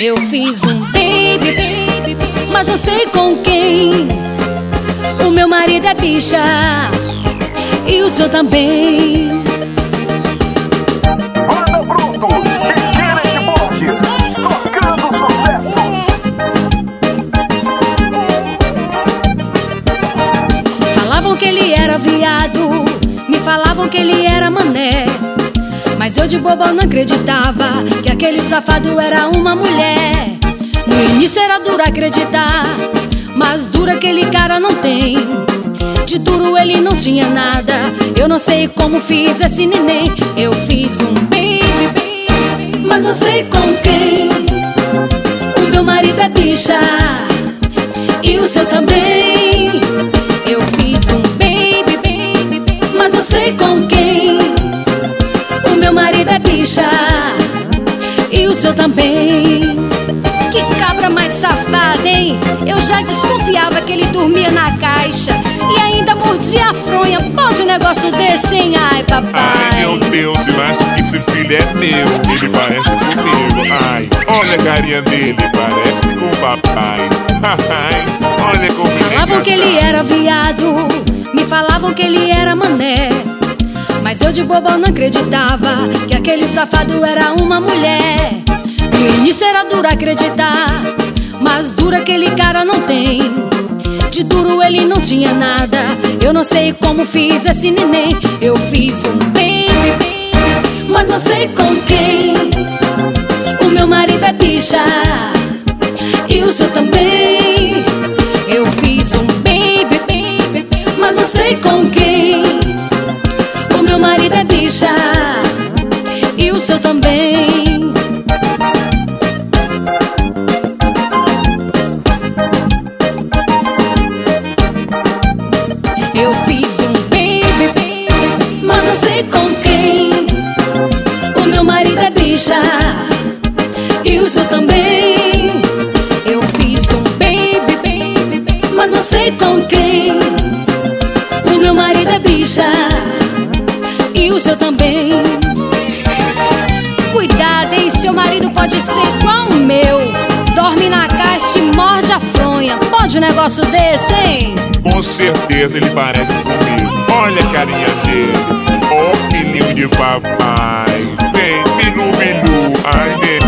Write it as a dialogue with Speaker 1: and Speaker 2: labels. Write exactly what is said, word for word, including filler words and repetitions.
Speaker 1: Eu fiz um baby, baby, mas não sei com quem. O meu marido é bicha e o seu também.
Speaker 2: Banda Brutos, Kenneth Borges, socando sucessos.
Speaker 1: Falavam que ele era viado, me falavam que ele era mané, mas eu de boba não acreditava que aquele safado era uma mulher. No início era duro acreditar, mas duro aquele cara não tem. De duro ele não tinha nada, eu não sei como fiz esse neném. Eu fiz um baby, baby, mas não sei com quem. O meu marido é bicha e o seu também. Eu fiz um baby, baby, baby, mas não sei com quem. O meu marido é bicha e o seu também. Que cabra mais safada, hein? Eu já desconfiava que ele dormia na caixa e ainda mordia a fronha. Pode um negócio desse, hein? Ai, papai.
Speaker 3: Ai, meu Deus, eu acho que esse filho é meu. Ele parece comigo. Ai, olha a carinha dele, parece com o papai. Ai, olha como ele é.
Speaker 1: Falavam que ele era viado, me falavam que ele era mané, mas eu de boba não acreditava que aquele safado era uma mulher. No início era duro acreditar, mas duro aquele cara não tem. De duro ele não tinha nada, eu não sei como fiz esse neném. Eu fiz um baby, baby, mas não sei com quem. O meu marido é bicha e o seu também. Eu fiz um baby, baby, mas não sei com quem. O meu marido é bicha e o seu também. Eu fiz um baby, baby, mas não sei com quem. O meu marido é bicha e o seu também. Eu fiz um baby, baby, baby, mas não sei com quem. O meu marido é bicha e o seu também. Cuidado, hein? Seu marido pode ser igual o meu. Dorme na caixa e morde a fronha. Pode um negócio desse, hein?
Speaker 3: Com certeza ele parece comigo. Olha a carinha dele. Ó, filhinho de papai. Vem, bilu, bilu. Ai,